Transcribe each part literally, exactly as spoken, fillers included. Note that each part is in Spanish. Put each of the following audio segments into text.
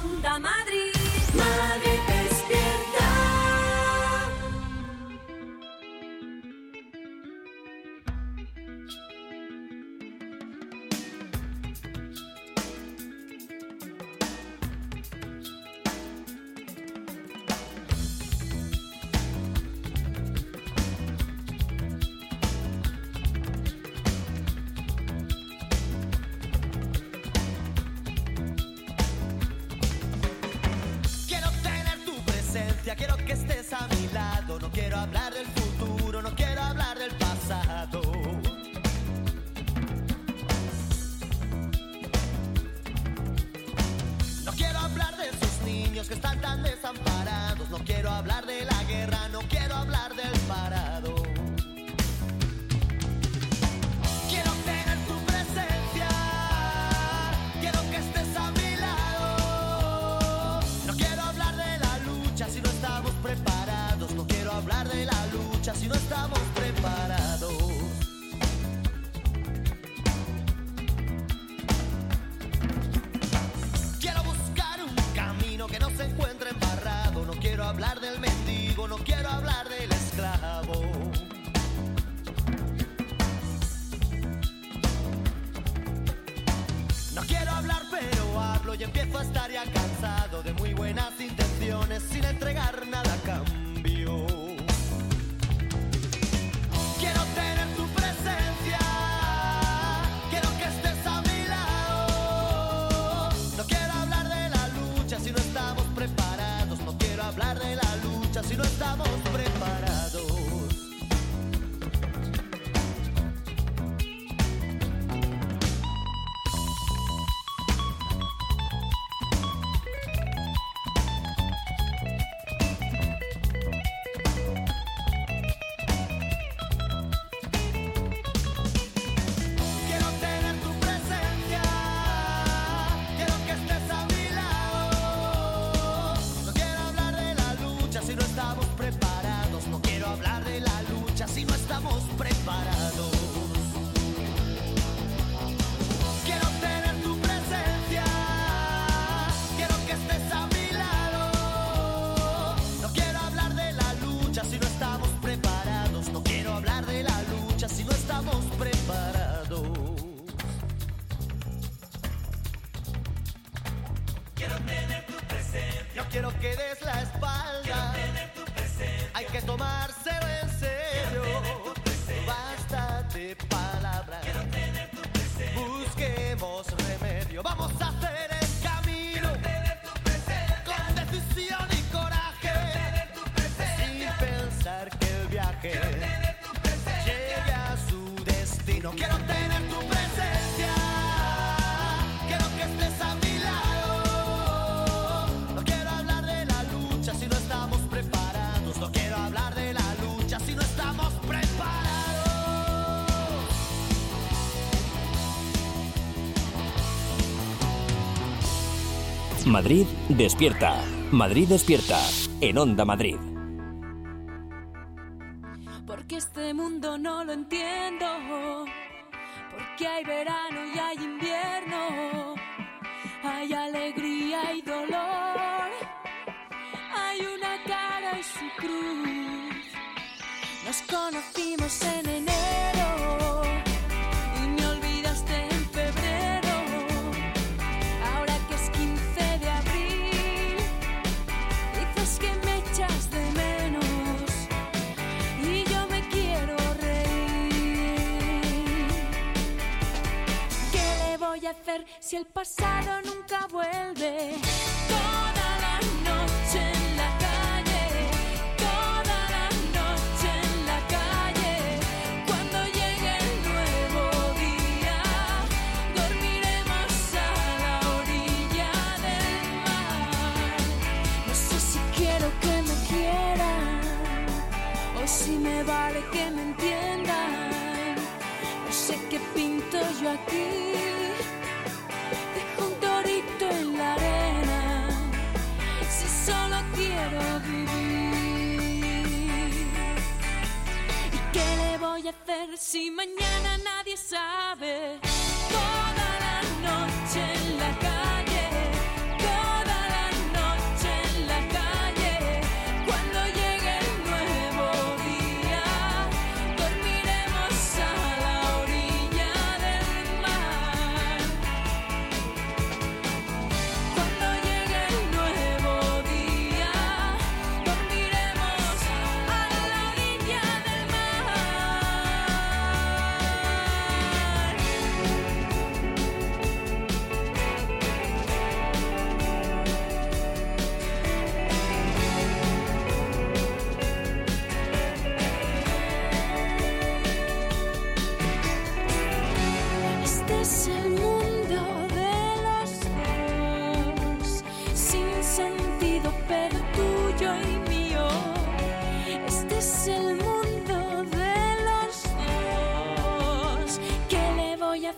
Onda Madrid, Madrid despierta. Quiero que estés a mi lado, no quiero hablar del futuro, no quiero hablar del pasado. No quiero hablar de esos niños que están tan desamparados, no quiero hablar de la guerra, no quiero hablar del parado. Quiero tener tu presencia, quiero que estés a mi lado. No quiero hablar de la lucha si no estamos preparados, no quiero hablar de la lucha si no estamos preparados. Quiero buscar un camino que no se encuentre embarrado, no quiero hablar del mendigo, no quiero hablar del esclavo. No quiero hablar pero hablo y empiezo a estar ya cansado de muy buenas intenciones sin entregar nada a cambio. Quiero tener tu presencia, quiero que estés a mi lado. No quiero hablar de la lucha si no estamos preparados, no quiero hablar de la lucha si no estamos preparados. Si no estamos preparados, quiero tener tu presencia, quiero que estés a mi lado. No quiero hablar de la lucha si no estamos preparados, no quiero hablar de la lucha si no estamos preparados. Quiero tener tu presencia, no quiero que des la espalda. Quiero tener tu presencia, hay que tomárselo en serio. Basta de palabras, quiero tener tu presencia. Busquemos remedio, vamos a hacer el camino. Quiero tener tu presencia. Con decisión y coraje, quiero tener tu presencia. Sin pensar que el viaje, quiero tener tu presencia. Llegue a su destino. Quiero tener tu presencia, quiero que estés a mi lado. No quiero hablar de la lucha si no estamos preparados, no quiero hablar de la lucha si no estamos preparados. Madrid despierta. Madrid despierta. En Onda Madrid. Porque este mundo no lo entiendo. Porque hay verano y hay invierno. Hay alegría y dolor. Hay una cara y su cruz. Nos conocimos en enero y me olvidaste en febrero. Ahora que es quince de abril, dices que me echas de menos y yo me quiero reír. ¿Qué le voy a hacer si el pasado nunca vuelve? Toda la noche en la calle, toda la noche en la calle. Cuando llegue el nuevo día, dormiremos a la orilla del mar. No sé si quiero que me quieran o si me vale que me entiendan. No sé qué pinto yo aquí. Dejo un torito en la arena si solo quiero vivir. ¿Y qué le voy a hacer si mañana nadie sabe? Toda la noche en la calle, toda la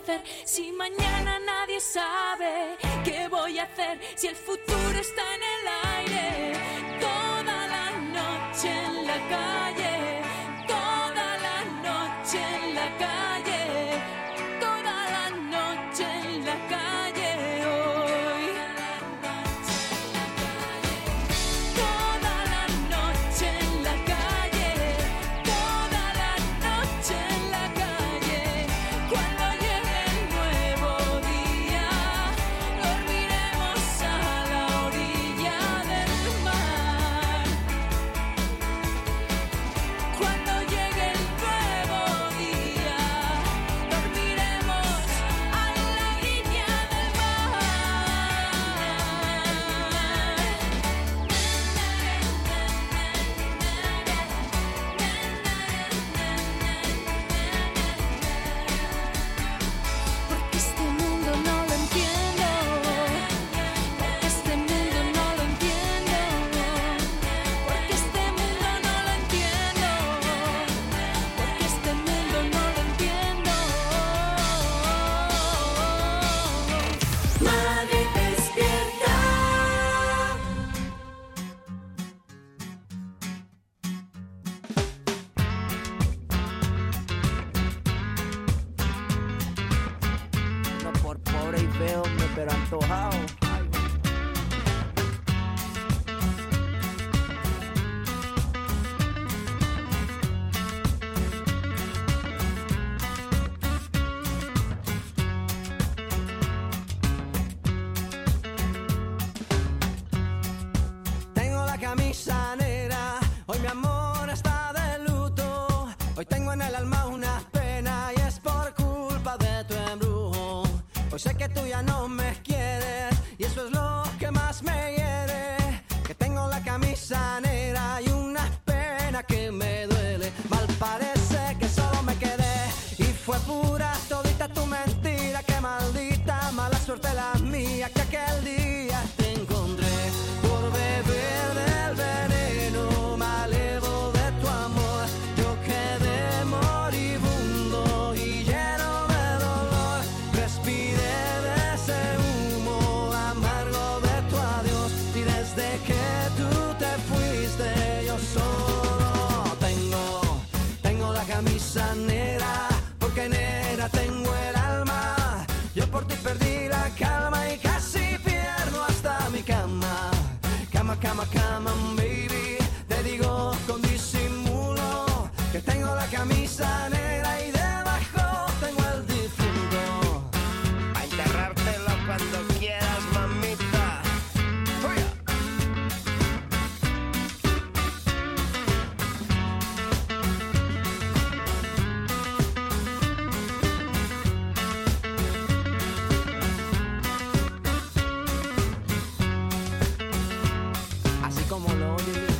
hacer si mañana nadie sabe? ¿Qué voy a hacer si el futuro está en el aire? Toda la noche en la calle, toda la noche en la calle, toda la noche en la calle hoy. Toda la noche en la calle, toda la noche en la calle. Cuando llegue el nuevo día, dormiremos a la orilla del mar. Cuando llegue el nuevo día, dormiremos a la orilla del Porque este mundo no lo entiendo, porque este mundo no lo entiendo, porque este mundo no lo entiendo, porque este mundo no lo entiendo. Madrid despierta. No por pobre y feo, hombre, pero antojado. Tengo la camisa negra, hoy mi amor está de luto. Hoy tengo en el alma una pena y es por culpa de tu embrujo. Hoy sé que tú ya no me quieres y eso es lo que más me hiere. Que tengo la camisa negra y una pena que me duele. Mal parece que solo me quedé y fue pura todita tu mentira. Que maldita mala suerte la mía que aquel día te encontré. Por beber del veneno malevo de tu amor, yo quedé moribundo y lleno de dolor. Respiré de ese humo amargo de tu adiós y desde que tú te fuiste yo solo tengo, tengo la camisa negra, porque negra tengo el alma. Yo por ti perdí la calma y casi pierdo hasta mi cama. Cama, cama, cama, baby. Te digo con disimulo que tengo la camisa negra y debajo tengo el difunto. A enterrártelo cuando quieras, mamita. ¡Fuera! Así como lo oyes, hija.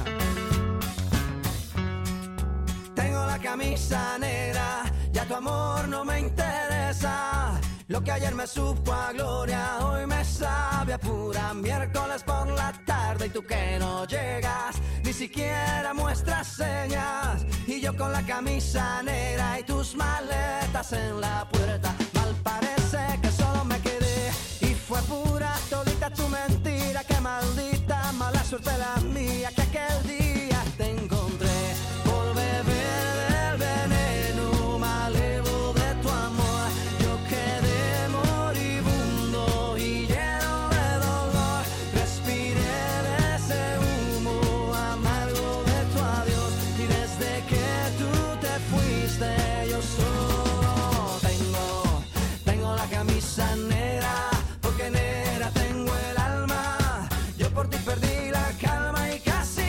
Tengo la camisa negra, ya tu amor no me interesa. Lo que ayer me supo a gloria, hoy me sabe a pura. Miércoles por la tarde y tú que no llegas, ni siquiera muestras señas. Y yo con la camisa negra y tus maletas en la puerta. Mal parece que solo me quedé y fue pura todita tu mentira. Que maldita mala suerte la mía que aquel día te encontré. Por beber del veneno malevo de tu amor, yo quedé moribundo y lleno de dolor. Respiré de ese humo amargo de tu adiós y desde que tú te fuiste yo solo tengo, tengo la camisa negra, porque negra tengo el alma. Yo por ti perdí la calma y casi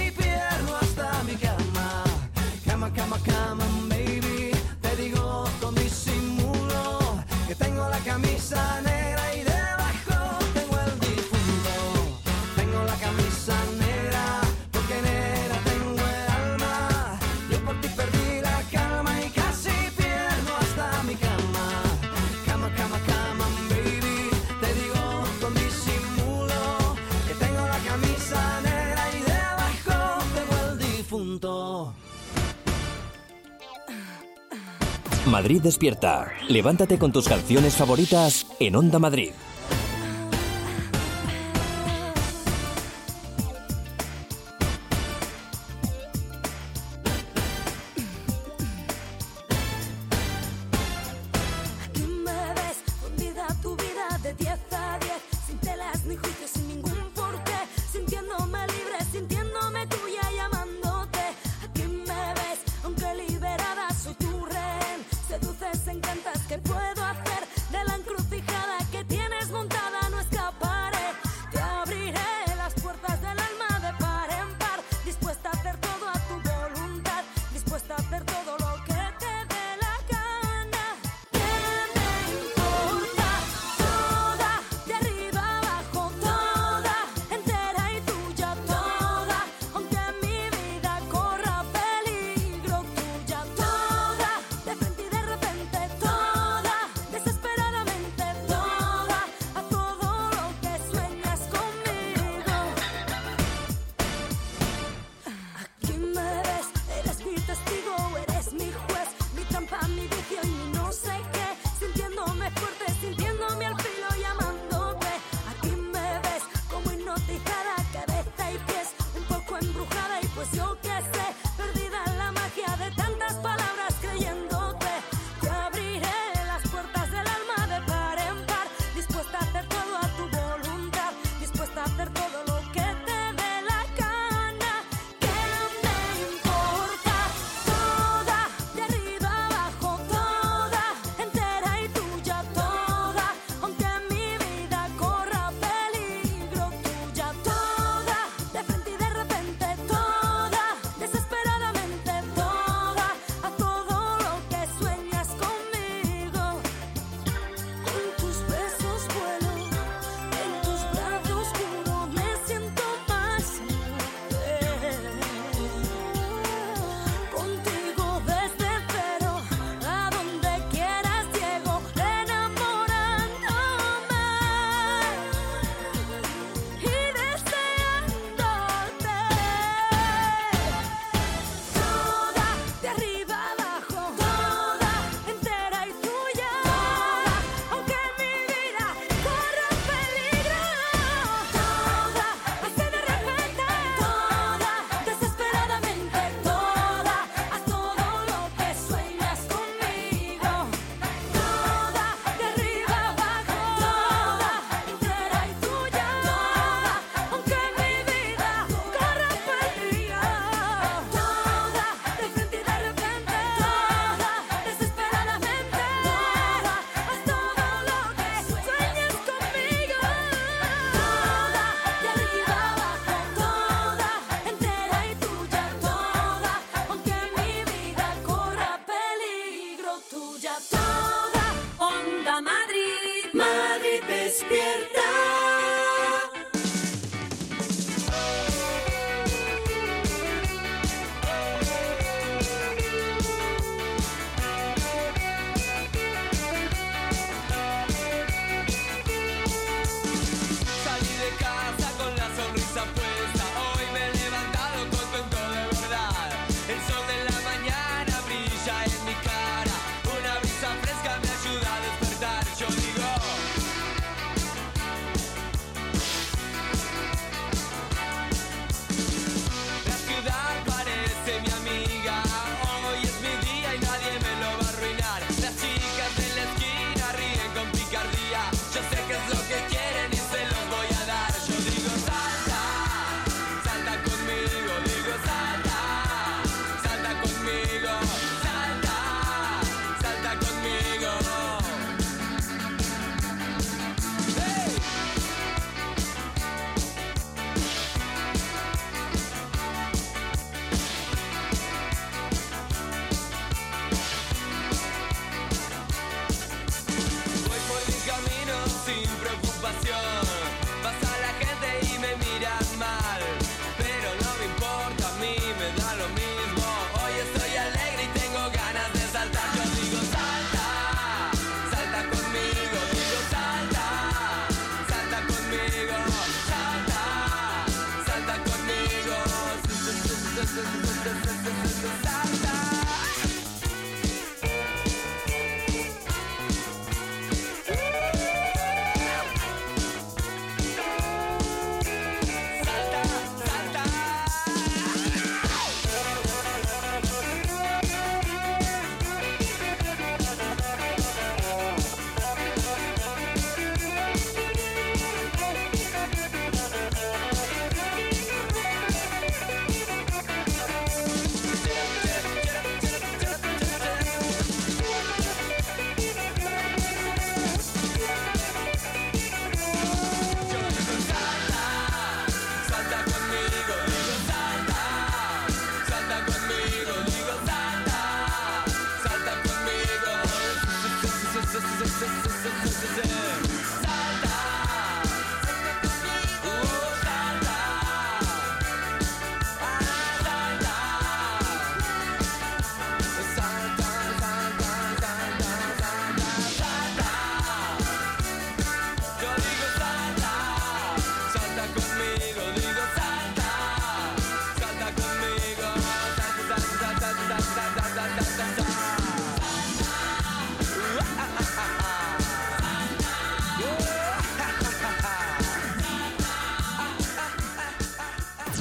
Madrid Despierta. Levántate con tus canciones favoritas en Onda Madrid.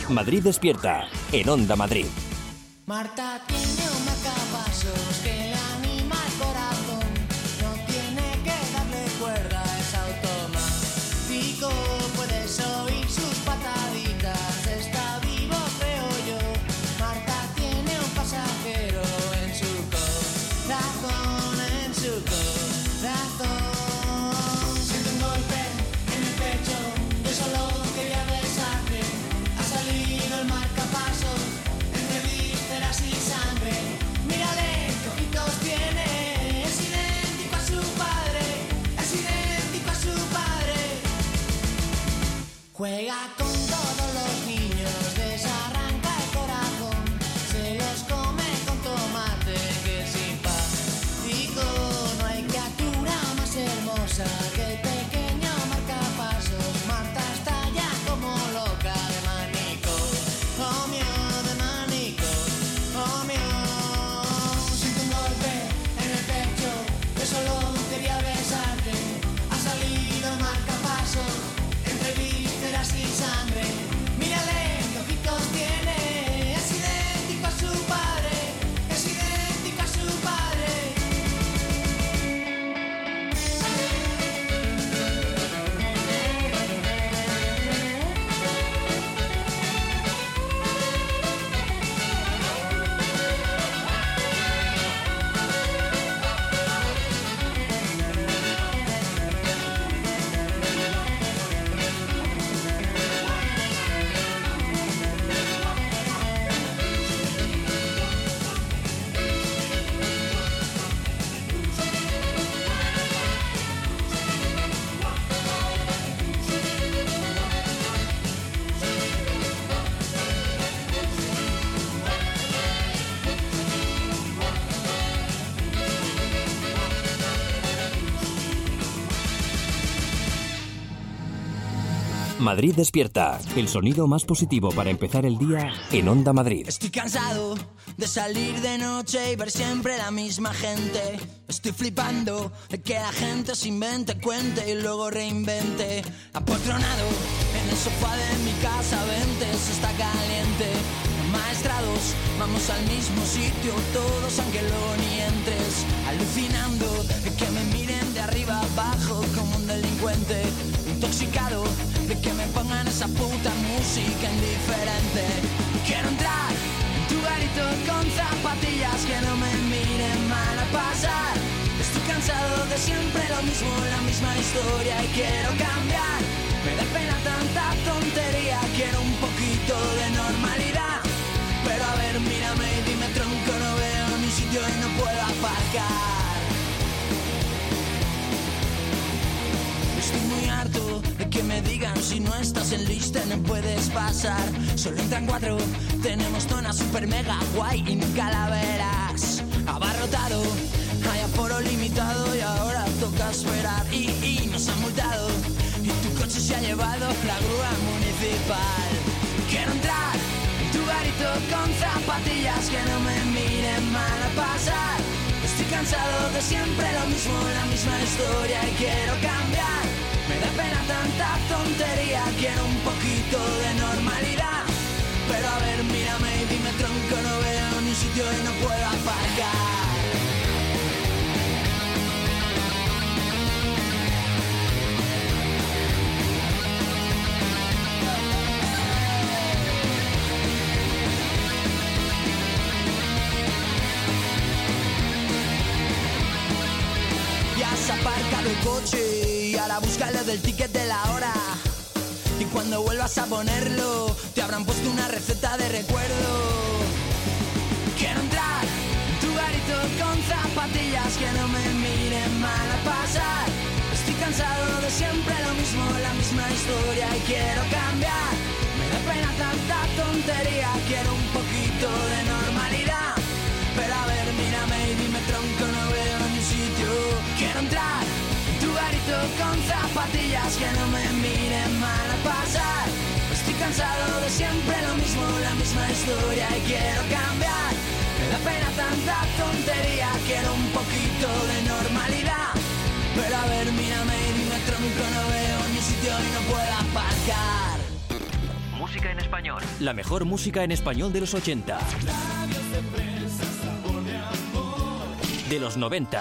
Madrid Despierta, en Onda Madrid. Marta tiene un marcapasos que le anima el corazón. No tiene que darle cuerda, es automático. Puedes oír sus pataditas, está vivo creo yo. Marta tiene un pasajero en su corazón, en su corazón. Siento un golpe en el pecho, yo solo quería besarte. Ha salido el marcapasos entre vísceras y sangre. Mírale, qué ojitos tiene. Es idéntico a su padre, es idéntico a su padre. Juega con todos los niños, desarranca el corazón. Se los come con tomate, que simpático. No hay criatura más hermosa que el pequeño marcapasos. Marta está ya como loca de manico. Oh mío, de manico. Oh mío. Siento un golpe en el pecho, yo solo quería besarte. Ha salido el marcapasos entre vísceras y sangre. Mírale, qué ojitos tiene. Es idéntico a su padre, es idéntico a su padre. Madrid Despierta, el sonido más positivo para empezar el día en Onda Madrid. Estoy cansado de salir de noche y ver siempre la misma gente. Estoy flipando de que la gente se invente, cuente y luego reinvente. Apotronado en el sofá de mi casa, vente, se está caliente. Maestrados, vamos al mismo sitio, todos aunque luego ni entres. Alucinando de que me miren de arriba abajo como un delincuente. Intoxicado de que me pongan esa puta música indiferente. Quiero entrar en tu garito con zapatillas que no me miren mal a pasar. Estoy cansado de siempre lo mismo, la misma historia y quiero cambiar. Me da pena tanta tontería, quiero un poquito de normalidad. Pero a ver, mírame y dime tronco, no veo ni sitio y no puedo aparcar. Estoy muy harto de que me digan si no estás en lista no puedes pasar. Solo entran cuatro, tenemos zona super mega guay y nunca la verás. Abarrotado, hay aforo limitado y ahora toca esperar. Y, y nos han multado y tu coche se ha llevado la grúa municipal. Quiero entrar en tu garito con zapatillas que no me miren mal a pasar. Estoy cansado de siempre lo mismo, la misma historia y quiero cambiar. Me da pena tanta tontería, quiero un poquito de normalidad. Pero a ver, mírame y dime tronco, no veo ni sitio y no puedo aparcar. Aparcado el coche y ahora búscalo del ticket de la hora. Y cuando vuelvas a ponerlo, te habrán puesto una receta de recuerdo. Quiero entrar en tu garito con zapatillas que no me miren mal a pasar. Estoy cansado de siempre lo mismo, la misma historia y quiero cambiar. Me da pena tanta tontería, quiero un poquito de normalidad. Pero a ver, mírame y dime tronco, no veo ni sitio. Quiero entrar en tu garito con zapatillas que no me miren mal a pasar. Estoy cansado de siempre lo mismo, la misma historia y quiero cambiar. Me da pena tanta tontería, quiero un poquito de normalidad. Pero a ver, mírame y dime tronco, no veo ni sitio y no puedo aparcar. música en español. La mejor música en español de los ochenta. De los noventa.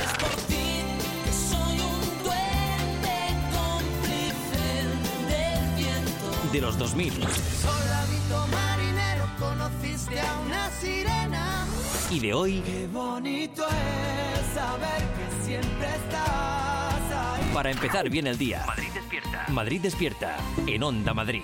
De los dos mil. Soldadito marinero, conociste a una sirena. Y de hoy. Qué bonito es saber que siempre estás ahí. Para empezar bien el día. Madrid despierta. Madrid despierta. En Onda Madrid.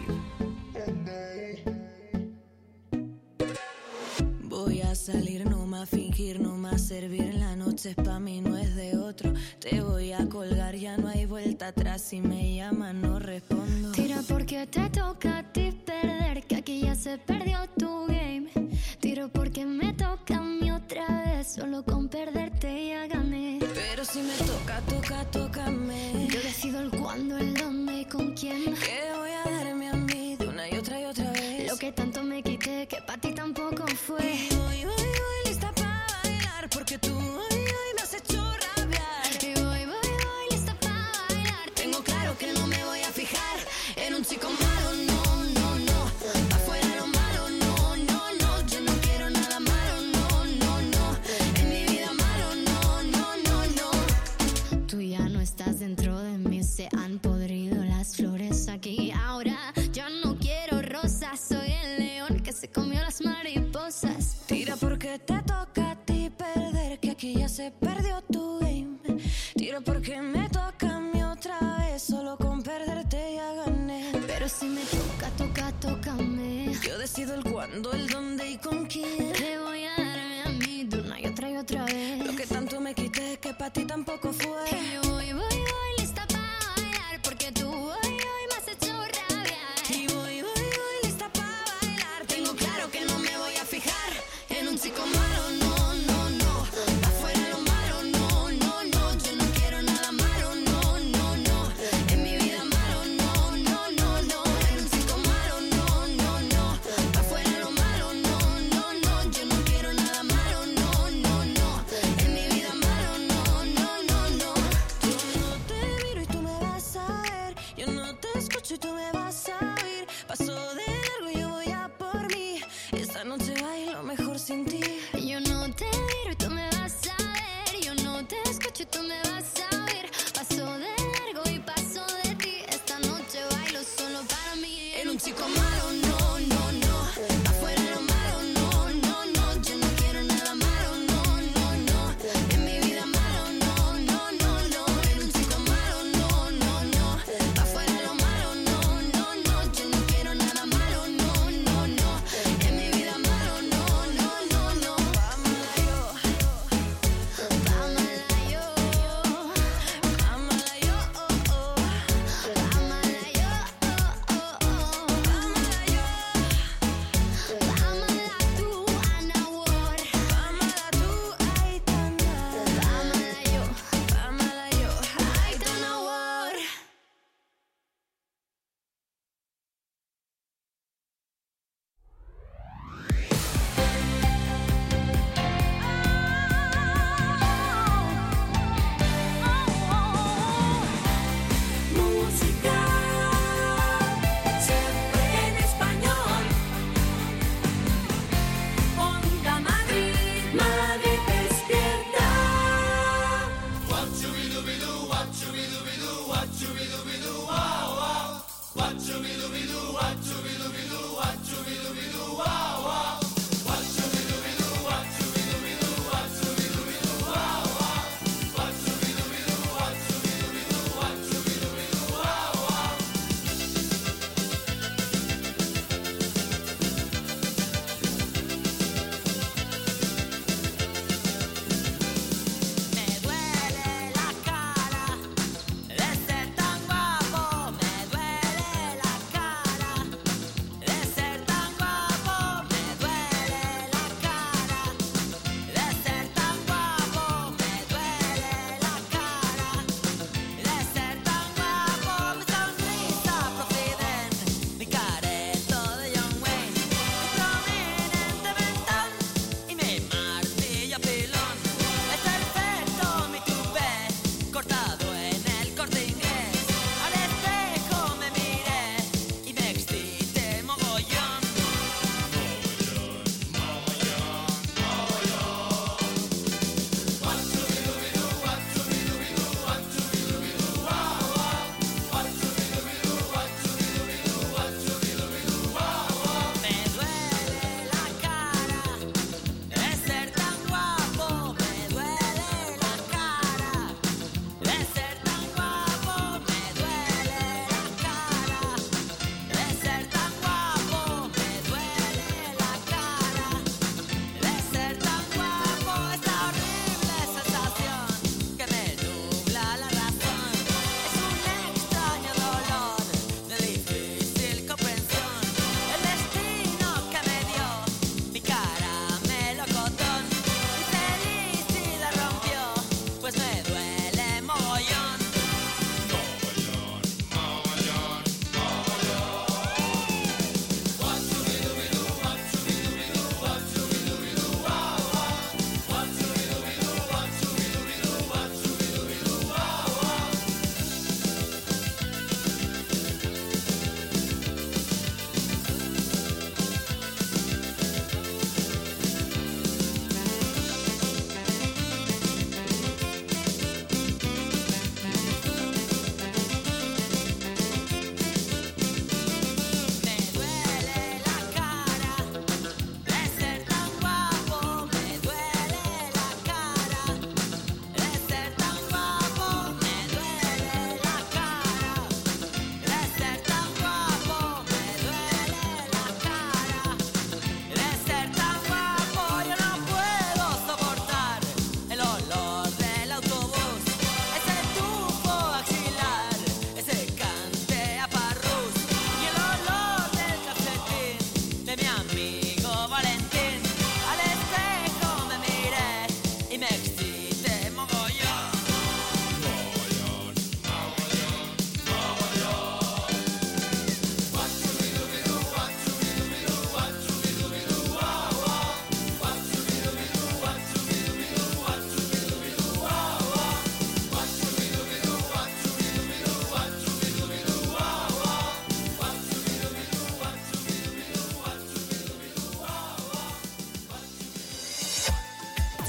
Voy a salir, no más fingir, no más servir. La noche es pa' mí, no es de otro. Te voy a colgar, ya no hay vuelta atrás. Si me llaman, no respondo. Tira porque te toca a ti perder, que aquí ya se perdió tu game. Tiro porque me toca a mí otra vez, solo con perderte ya gané. Pero si me toca, toca, tócame. Yo decido el cuándo, el dónde y con quién. Que voy a darme a mí de una y otra y otra vez. Lo que tanto me quité, que pa' ti tampoco fue. Y voy, voy, voy lista pa' bailar, porque tú hoy, hoy me has hecho rabiar. Y voy, voy, voy lista pa' bailar. Tengo claro que no me voy a fijar en un chico malo, no, no, no. Afuera lo malo, no, no, no. Yo no quiero nada malo, no, no, no. En mi vida malo, no, no, no, no. Tú ya no estás dentro de mí, se han podrido las flores aquí. Ahora yo no quiero rosas, soy el león que se comió las mariposas. Tira porque te toca a ti perder, que aquí ya se perdió tu game. Tira porque me toca a mí otra vez, solo con perderte ya gané. Pero si me toca, toca, tócame. Yo decido el cuándo, el dónde y con quién. Te voy a darme a mí de una y otra y otra vez. Lo que tanto me quité, que pa' ti tampoco fue. Y voy, voy, voy lista pa' bailar, porque tú hoy, hoy me has hecho rabiar. Y voy, voy, voy lista pa' bailar. Tengo claro que no me voy a fijar en un chico malo, no, no, no. Afuera lo malo, no, no, no. Yo no quiero nada malo, no, no, no. En mi vida malo, no, no, no, no. En un chico malo, no, no, no. Afuera lo malo, no, no, no. Yo no quiero nada malo, no, no, no. En mi vida malo, no, no, no, no. Yo no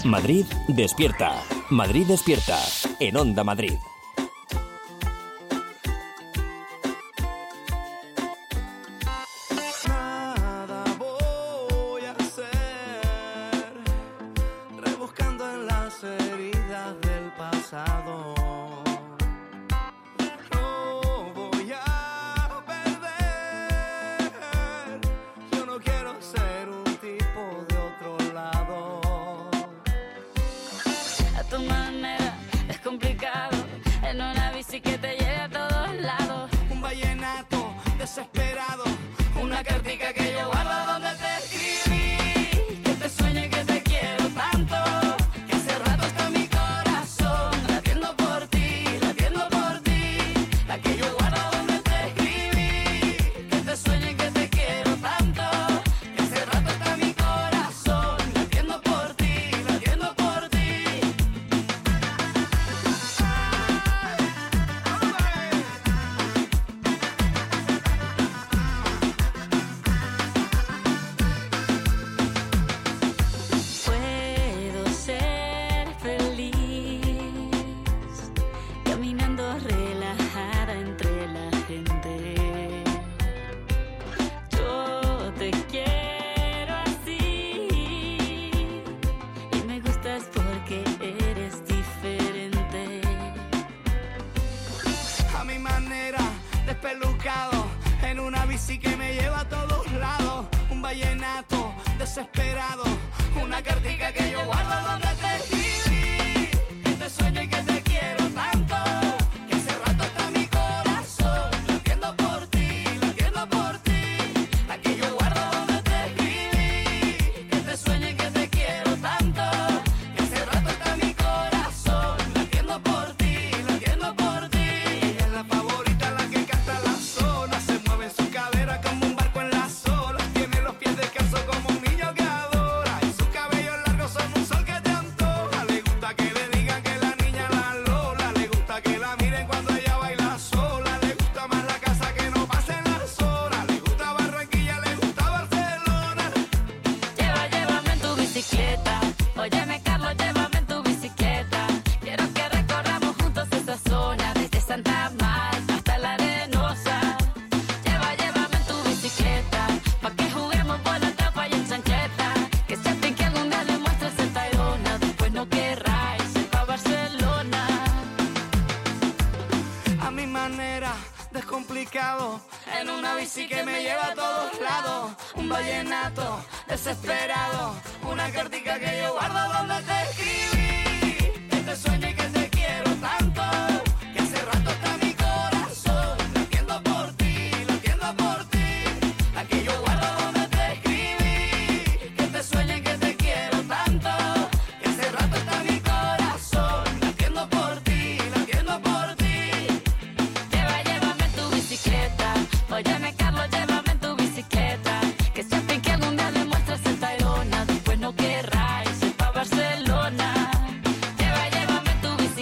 Madrid despierta. Madrid despierta. En Onda Madrid. Nada voy a hacer, rebuscando en las heridas del pasado. No voy a perder, yo no quiero ser un tipo de otro lado. A tu manera es complicado, en una bici que te lleve a todos lados. Un vallenato desesperado, una cartica que yo guardo donde te escribí. Que te sueñe que te quiero tanto, Que hace rato está mi corazón latiendo por ti, latiendo por ti. la que yo guardo donde te escribí. Que te sueñe que te quiero tanto, que hace rato está mi corazón latiendo por ti, latiendo por ti. Puedo ser feliz caminando relajada entre la gente. Yo te quiero así y me gustas porque eres diferente. A mi manera, despelucado, en una bici que me lleva a todos lados. Un vallenato desesperado, una cartica que yo guardo donde te escribí. Que te sueño y que te quiero tanto, que hace rato está mi corazón latiendo por ti, latiendo por ti. La que yo guardo donde te escribí. Que te sueño y que te quiero tanto, que hace rato está mi corazón latiendo por ti, latiendo por ti. Ella es la favorita, la que canta la zona, se mueve en su cadera como un barco en las olas. Tiene los pies descalzos como un niño que adora, y sus cabellos largos son un sol que te antoja. Le gusta que le digan que la niña la Lola, le gusta que la miren cuando ella baila sola. Le gusta más la casa que no pasen las horas. Le gusta Barranquilla, le gusta Barcelona. Lleva, llévame en tu bicicleta. Óyeme, Carlos, llévame en tu bicicleta. Quiero que recorramos juntos esta zona, desde Santa Marta hasta la Arenosa. Lleva, llévame en tu bicicleta, pa' que juguemos por la tapa y en chancheta. Que se fin que algún día le muestres el Tayrona, después no querráis ir pa' Barcelona. A mi manera, descomplicado, en una bici que me lleva a todos lados. Un vallenato desesperado, una cartica que yo guardo donde te escribí. Que te sueño y que te quiero tanto, que hace rato está mi corazón latiendo por ti, latiendo por ti. La que yo guardo donde te escribí. Que te sueño y que te quiero tanto, que hace rato está mi corazón latiendo por ti, latiendo por ti. Lleva, llévame en tu bicicleta. Óyeme, Carlos, llévame en tu bicicleta. Que se fin que algún día le muestres el Tayrona, después no querráis ir pa' Barcelona. Lleva, llévame en tu bicicleta.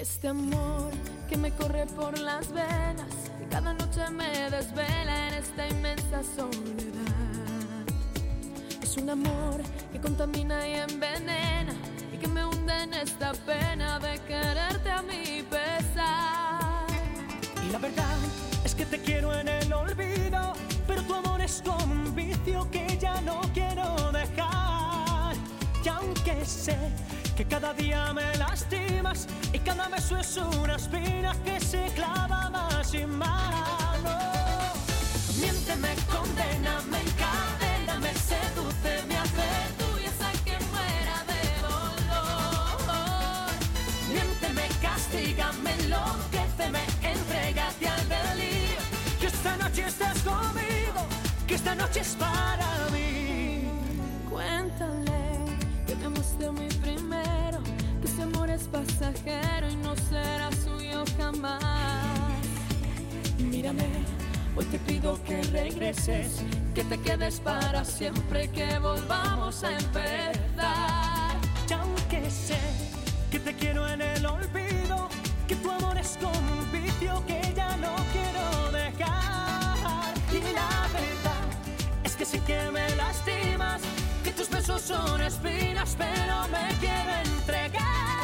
Este amor que me corre por las venas, que cada noche me desvela en esta inmensa soledad. Es un amor que contamina y envenena y que me hunde en esta pena de quererte a mi pesar. Y la verdad es que te quiero en el olvido, pero tu amor es como un vicio que ya no quiero dejar. Y aunque sé que cada día me lastimas y cada beso es una espina que se clava más y más. No. Miénteme, condena, me encadena, me seduce, me hace tuya hasta que muera de dolor. Miénteme, castígame, enloquéceme, entrégate al delirio. Que esta noche estás conmigo, que esta noche es para mí. Cuéntale que me amaste a mí primero, que ese amor es pasajero y no será suyo jamás. Mírame, hoy te pido que regreses, que te quedes para siempre, que volvamos a empezar. Y aunque sé que te quiero en el olvido, que tu amor es como un vicio que ya no quiero dejar. Y la verdad es que sí que me lastimas, que tus besos son espinas, pero me quiero entregar.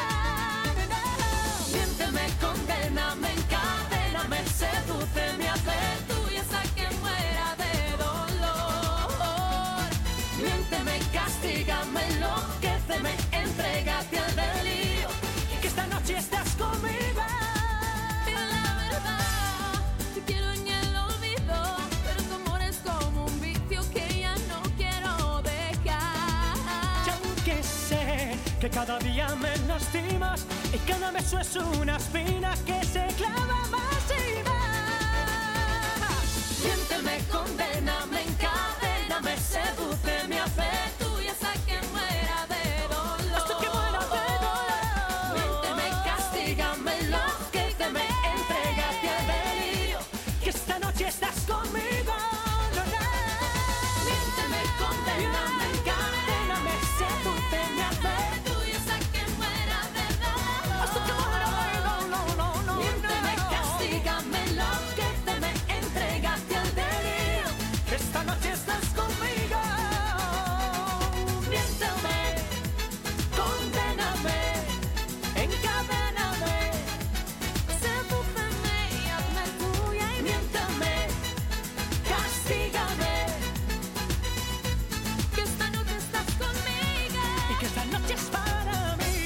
Miénteme, condena, me encadena, me seduce, me hace tuya hasta que muera de dolor. Miénteme, castígame, enloquéceme, entrégate al delirio, que esta noche estás conmigo. Y la verdad, te quiero en el olvido, pero tu amor es como un vicio que ya no quiero dejar. Y aunque sé que cada día me lastimas y cada beso es una espina que se clava más y más. Miénteme, condena, me encadena, me seduce, me hace tuya hasta que muera de dolor. Hasta que muera de dolor. Miénteme, castígame, enloquéceme, entrégate al delirio, que esta noche estás conmigo. No, no. Miénteme, condena, me encadena, me seduce, me hace Tuya hasta que muera de dolor. hasta que muera de dolor. Miénteme, castígame, enloquéceme, entrégate al delirio, que esta noche estás conmigo. Miénteme, condéname, encadéname, Sedúceme y hazme tuya y miéntame, castígame, que esta noche estás conmigo. y que esta noche es para mí.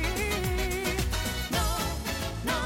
No, no.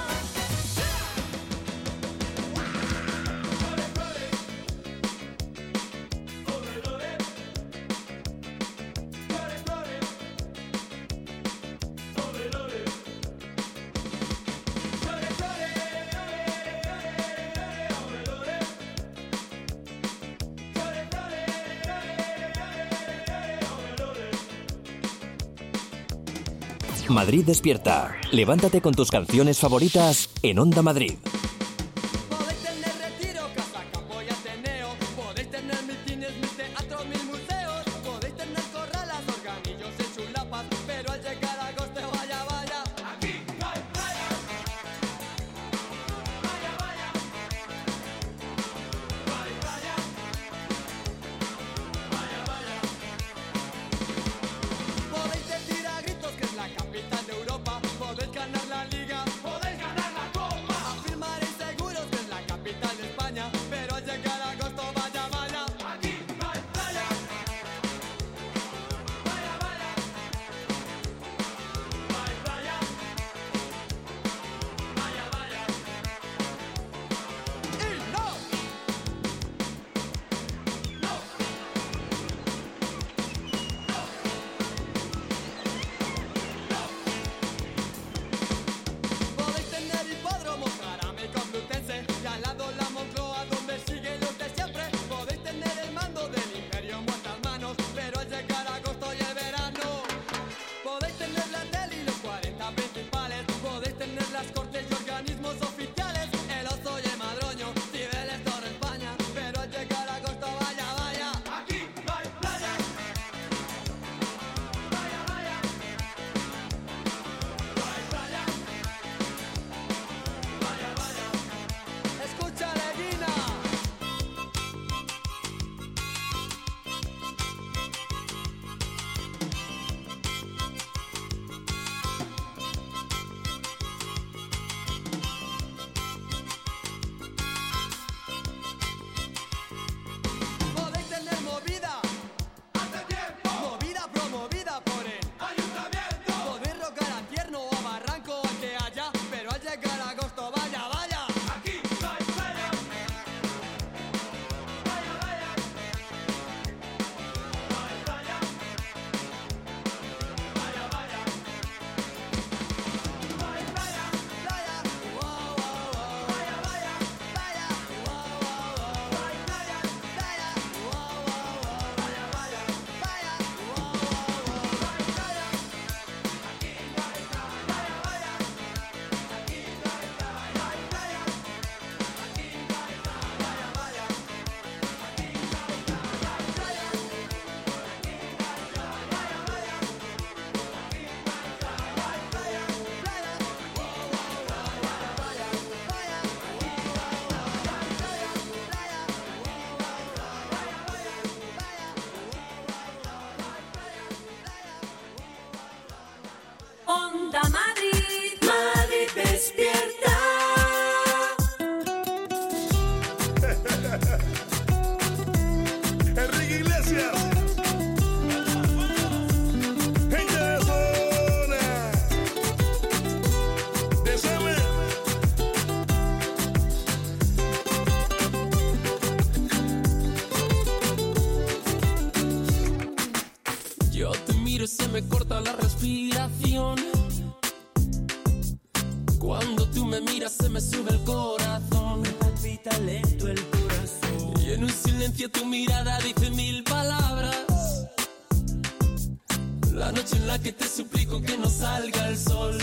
Madrid despierta. Levántate con tus canciones favoritas en Onda Madrid. Podéis tener retiro, casa, campo y ateneo. Podéis tener mil cines, mil teatros, mil museos. Podéis tener corralas, organillos y chulapas. Pero al llegar a agosto, vaya, vaya. Aquí no hay playa. Vaya, vaya. No hay playa. Vaya, vaya. Podéis decir a gritos que es la capital de Europa. Podéis ganar la liga. Podéis ganar la copa. Afirma miro y se me corta la respiración. Cuando tú me miras se me sube el corazón. Me palpita lento el corazón. Y en un silencio tu mirada dice mil palabras. La noche en la que te suplico que no salga el sol.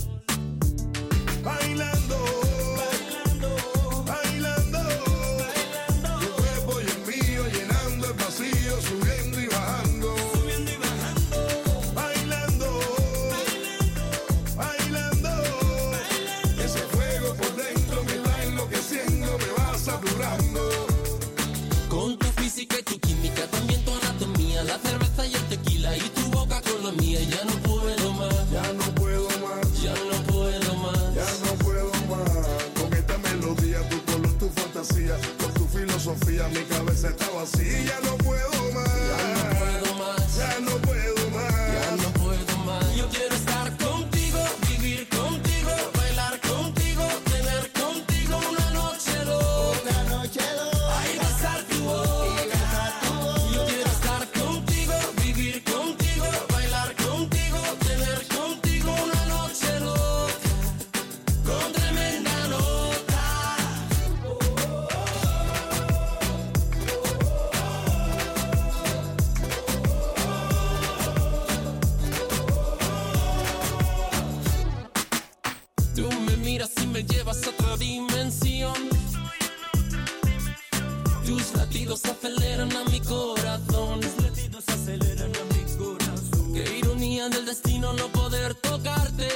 Bailando, bailando, bailando, bailando. Tu cuerpo y el mío llenando el vacío, subiendo y bajando, subiendo y bajando. Bailando, bailando, bailando, bailando. Ese fuego por dentro me va enloqueciendo, me va saturando. Con tu física y tu química, también tu anatomía, la cerveza y el tequila y tu boca con la mía. Ya no puedo más, ya no puedo más, ya no puedo más, ya no puedo más. Con esta melodía, tu color, tu fantasía, con tu filosofía, mi cabeza está vacía. Ya no puedo más, ya no puedo más, ya no puedo más, ya no puedo más. Yo quiero estar contigo, vivir contigo, bailar contigo, tener contigo una noche loca, una noche loca. Ay, besar tu boca, yo quiero estar contigo, vivir contigo, bailar contigo, tener contigo una noche loca, con tremenda nota. Tú me miras y me llevas a otra dimensión. Tus latidos aceleran a mi corazón. Tus latidos aceleran a mi corazón. Qué ironía del destino no poder tocarte,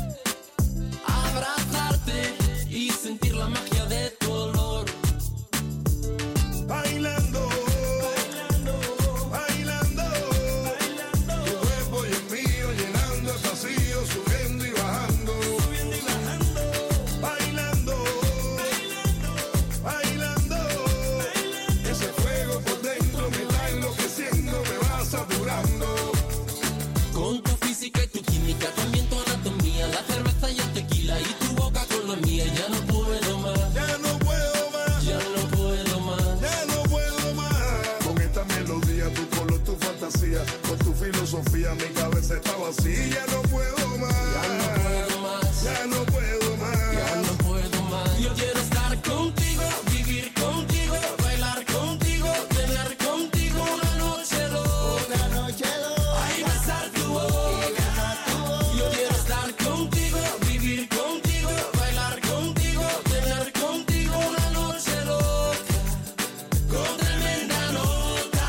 abrazarte y sentir la magia de tu olor. bailando, bailando, bailando, bailando. Tu cuerpo y el mío llenando el vacío, subiendo y bajando, subiendo y bajando. Bailando, bailando, bailando, bailando. Ese fuego por dentro me está enloqueciendo, me va saturando. Con tu física y tu química, también tu anatomía, la cerveza y el tequila y tu boca con la mía. Ya no puedo más, Ya no puedo más, ya no puedo más. ya no puedo más. Con esta melodía, tu color, tu fantasía, con tu filosofía, mi cabeza está vacía. Ya no puedo más, Ya no puedo más, ya no puedo más. ya no puedo más. Yo quiero estar contigo, vivir contigo, bailar contigo, tener contigo una noche loca, una noche loca. Ay, besar tu boca. Yo quiero estar contigo, vivir contigo, bailar contigo, tener contigo una noche loca, con tremenda nota.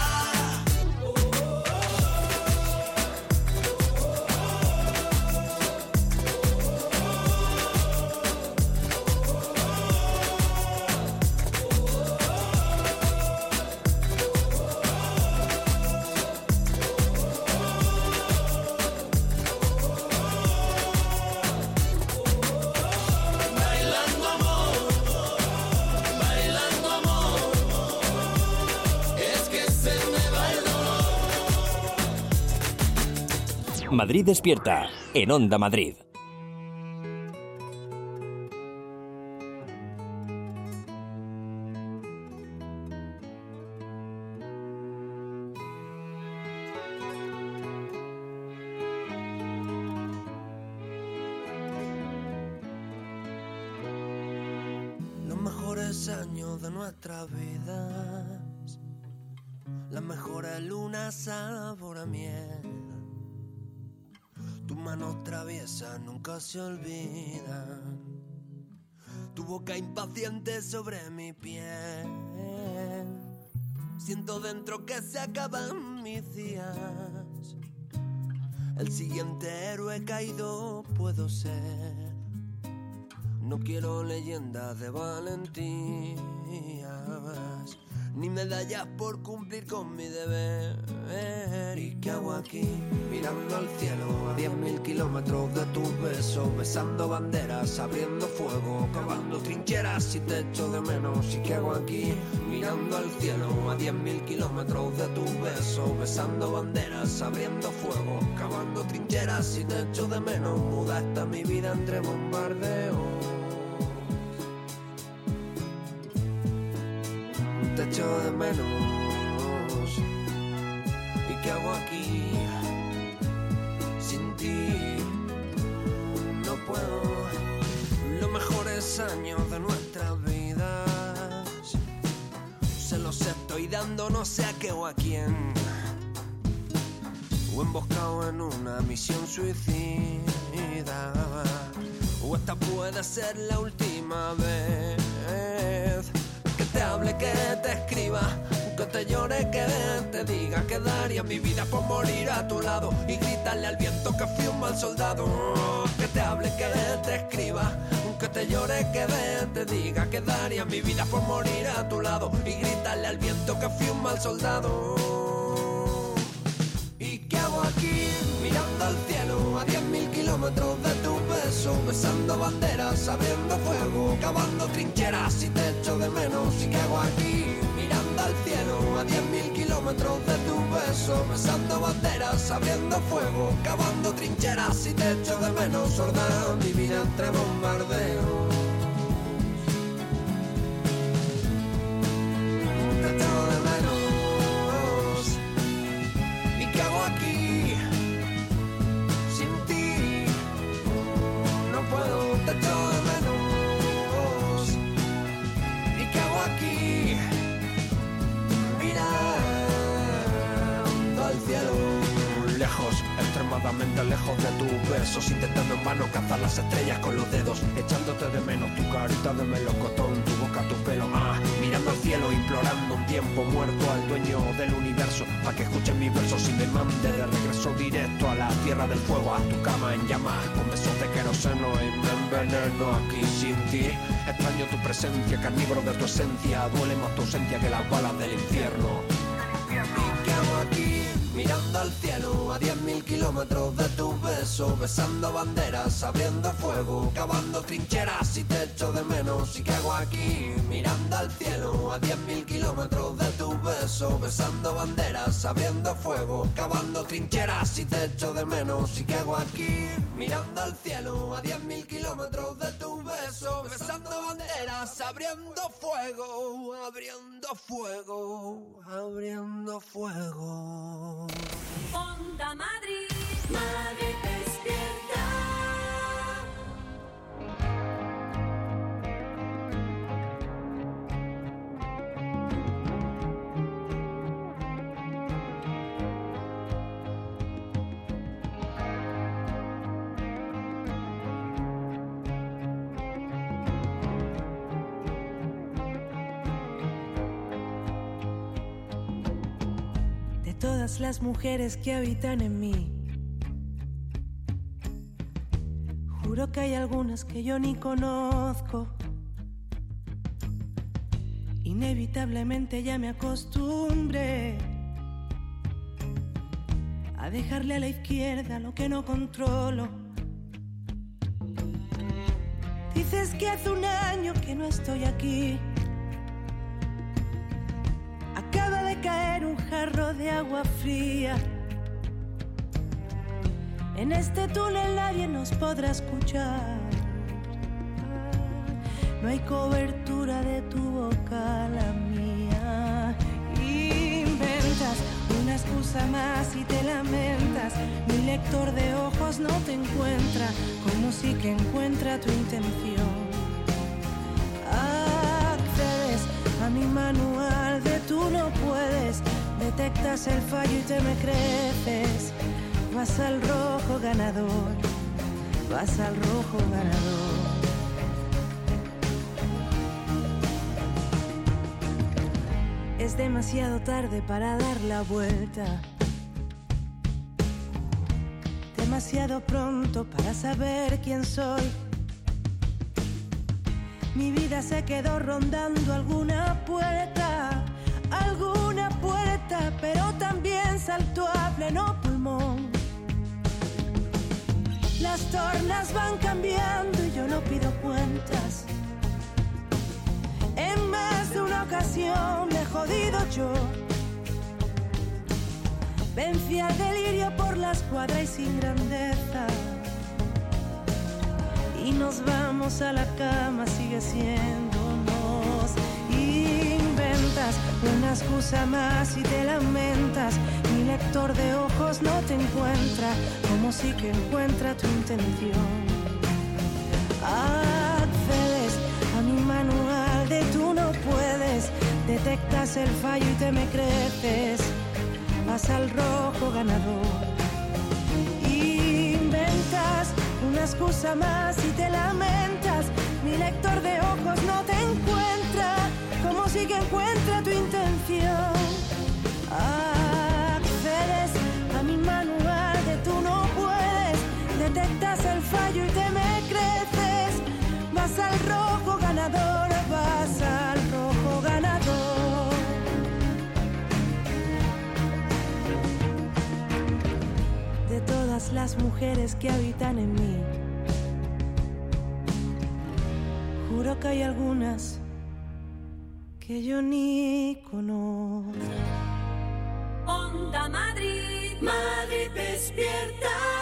Bailando amor, bailando amor, es que se me va el dolor. Madrid despierta en Onda Madrid. Los mejores años de nuestras vidas, las mejores lunas sabor a miel. Tus manos traviesas nunca se olvidan, tu boca impaciente sobre mi piel. Siento dentro que se acaban mis días, el siguiente héroe caído puedo ser. No quiero leyendas de valentías, ni medallas por cumplir con mi deber. ¿Y qué hago aquí? Mirando al cielo a diez mil kilómetros de tus besos, besando banderas, abriendo fuego, cavando trincheras y te echo de menos. ¿Y qué hago aquí? Mirando al cielo a diez mil kilómetros de tus besos, besando banderas, abriendo fuego, cavando trincheras y te echo de menos. Muda está mi vida entre bombardeos, te echo de menos. ¿Y qué hago aquí? sin ti no puedo. Los mejores años de nuestras vidas se los estoy dando no sé a qué o a quién, o emboscado en una misión suicida, o esta puede ser la última vez que te hable, que te escriba, que te llore, que te diga que daría mi vida por morir a tu lado y gritarle al viento que fui un mal soldado. Que te hable, que te escriba, que te llore, que te diga que daría mi vida por morir a tu lado y gritarle al viento que fui un mal soldado. ¿Y qué hago aquí mirando al cielo a diez mil kilómetros de tu beso, besando banderas, abriendo fuego, cavando trincheras y te echo de menos? ¿Y qué hago aquí mirando al cielo a diez mil kilómetros de tu beso, besando banderas, abriendo fuego, cavando trincheras y te echo de menos? Sorda mi vida entre bombardeos, te echo de menos. ¿Y qué hago aquí sin ti? No puedo, te echo de menos. ¿Y qué hago aquí mirando al cielo? Lejos, extremadamente lejos de tus besos, intentando en vano cazar las estrellas con los dedos, echándote de menos tu carita de melocotón, tu boca, tu pelo, ah, mirando al cielo, implorando un tiempo muerto al dueño del universo, para que escuche mis versos y me mande de regreso directo a la tierra del fuego, a tu cama en llamas, con besos de queroseno y me enveneno aquí sin ti. Extraño tu presencia, carnívoro de tu esencia, duele más tu ausencia que las balas del infierno. ¿Y qué hago aquí mirando al cielo a diez mil kilómetros de tu beso, besando banderas, abriendo fuego, cavando trincheras y te echo de menos? ¿Y qué hago aquí mirando al cielo a diez mil kilómetros de tu beso, besando banderas, abriendo fuego, cavando trincheras y te echo de menos? ¿Y qué hago aquí mirando al cielo a diez mil kilómetros de tu beso, besando banderas, abriendo fuego, abriendo fuego, abriendo fuego? Onda Madrid, Madrid despierta. Todas las mujeres que habitan en mí, juro que hay algunas que yo ni conozco. Inevitablemente ya me acostumbré a dejarle a la izquierda lo que no controlo. Dices que hace un año que no estoy aquí. Acaba de caer un jarro de agua fría. En este túnel nadie nos podrá escuchar. No hay cobertura de tu boca, la mía. Inventas una excusa más y te lamentas. Mi lector de ojos no te encuentra, como si que encuentra tu intención. Accedes a mi manual de tú no puedes, detectas el fallo y te me creces. Vas al rojo ganador, vas al rojo ganador. Es demasiado tarde para dar la vuelta, demasiado pronto para saber quién soy. Mi vida se quedó rondando alguna puerta, alguna puerta, pero también saltó a pleno pulmón. Las tornas van cambiando y yo no pido cuentas. En más de una ocasión me he jodido yo. Vencí al delirio por la escuadra y sin grandeza. Y nos vamos a la cama, sigue siéndonos. Inventas una excusa más y te lamentas. Mi lector de ojos no te encuentra, como sí que encuentra tu intención. Accedes a mi manual de tú no puedes, detectas el fallo y te me creces, vas al rojo ganador. Inventas una excusa más y te lamentas, mi lector de ojos no te encuentra, como sí que encuentra tu intención. Accedes a mi manual de tú no puedes, detectas el fallo y te me creces, vas al rojo ganador, vas al rojo ganador. De todas las mujeres que habitan en mí, juro que hay algunas que yo ni conozco. Onda Madrid, Madrid despierta.